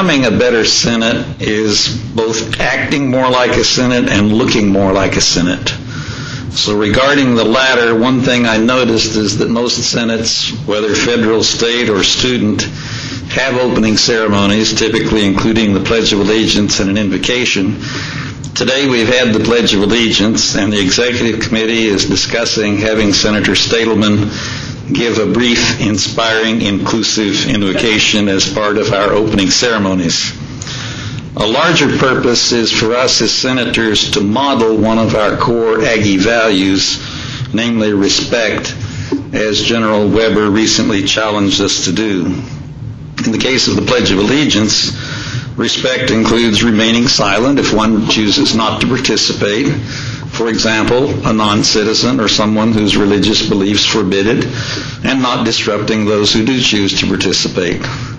becoming a better Senate is both acting more like a Senate and looking more like a Senate. So regarding the latter, one thing I noticed is that most Senates, whether federal, state, or student, have opening ceremonies, typically including the Pledge of Allegiance and an invocation. Today we've had the Pledge of Allegiance, and the Executive Committee is discussing having Senator Stadelman give a brief, inspiring, inclusive invocation as part of our opening ceremonies. A larger purpose is for us as senators to model one of our core Aggie values, namely respect, as General Weber recently challenged us to do. In the case of the Pledge of Allegiance, respect includes remaining silent if one chooses not to participate. For example, a non-citizen or someone whose religious beliefs forbid it, and not disrupting those who do choose to participate.